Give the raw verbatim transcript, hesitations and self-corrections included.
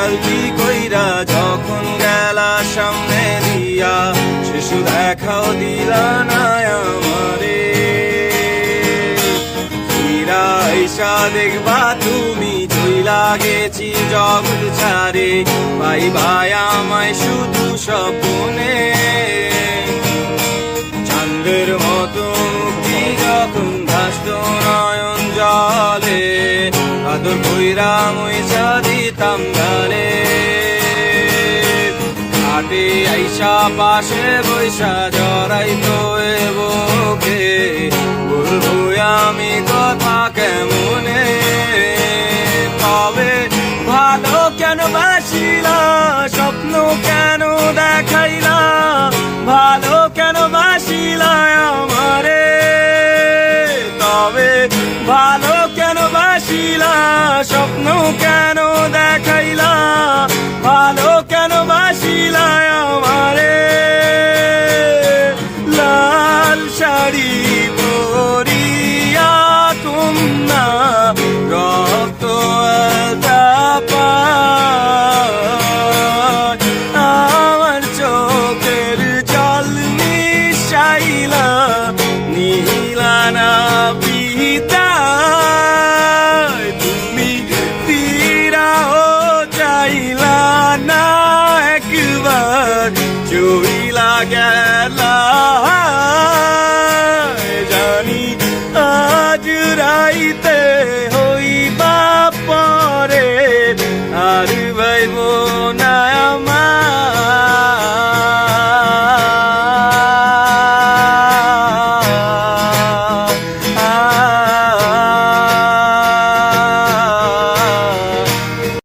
পালকি কইরা যখন গেলা সামনে দিয়া, শিশু দেখাও দিলা না আমারে। ফিরা আইসা দেখবা তুমি চইলা গেছি জগৎ ছাড়ে, ভাই ভাই আমায় শুধু স্বপ্নে। চাঁদের মতো মুক্তি যখন ভাসত নয়ন জলে, আদর কইরা মইসা দিতাম গালে। হাটে আইসা পাশে বৈশা জড়াইতো এ বুকে, বলবো আমি কথা কেমনে। তবে ভালো কেন বাসিলা, স্বপ্ন কেন দেখাইলা, ভালো কেন বাসিলা আমারে। তবে ভালো কেন বাসিলা, স্বপ্ন কেন দেখাইলা, ভালো কেন বাসিলা আমারে। লাল শাড়ি পরিয়া কন্যা রক্ত আমার চোখের জল মিশাইলা, নীলা না পিতা তুমি ফিরাও চাইলা না, একবার চইলা গেলা। জানি আজ রাইতে হইবা পরে, আর ভাইব